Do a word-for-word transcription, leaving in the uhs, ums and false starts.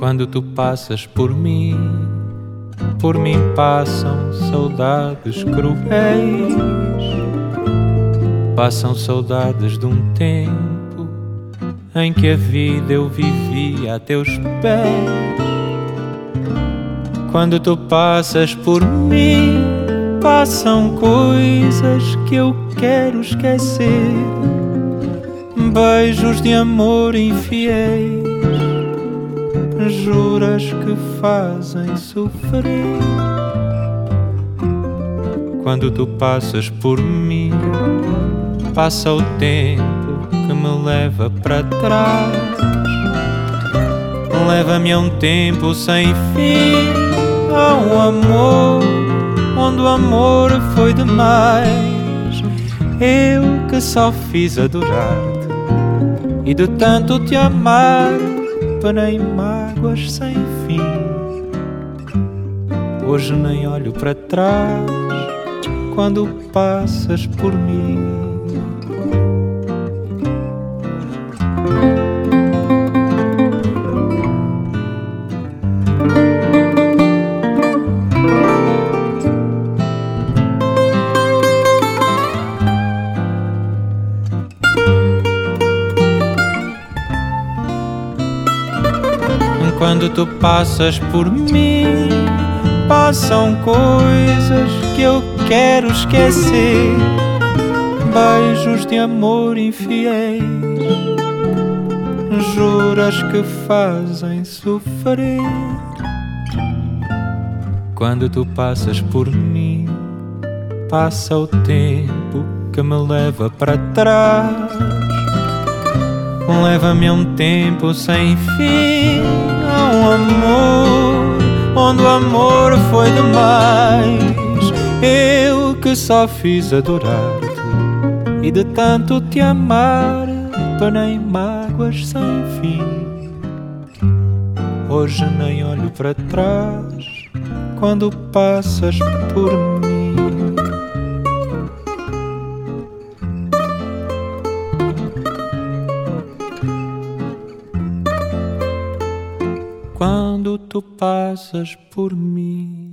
Quando tu passas por mim, por mim passam saudades cruéis. Passam saudades de um tempo em que a vida eu vivia a teus pés. Quando tu passas por mim, passam coisas que eu quero esquecer. Beijos de amor infiéis, juras que fazem sofrer. Quando tu passas por mim, passa o tempo que me leva para trás. Leva-me a um tempo sem fim, a um amor onde o amor foi demais. Eu que só fiz adorar-te e de tanto te amar penei mágoas sem fim. Hoje nem olho para trás quando passas por mim. Quando tu passas por mim, passam coisas que eu quero esquecer. Beijos de amor infiéis, juras que fazem sofrer. Quando tu passas por mim, passa o tempo que me leva para trás. Leva-me a um tempo sem fim, a um amor onde o amor foi demais. Eu que só fiz adorar-te e de tanto te amar penei mágoas sem fim. Hoje nem olho para trás quando passas por mim. Quando tu passas por mim.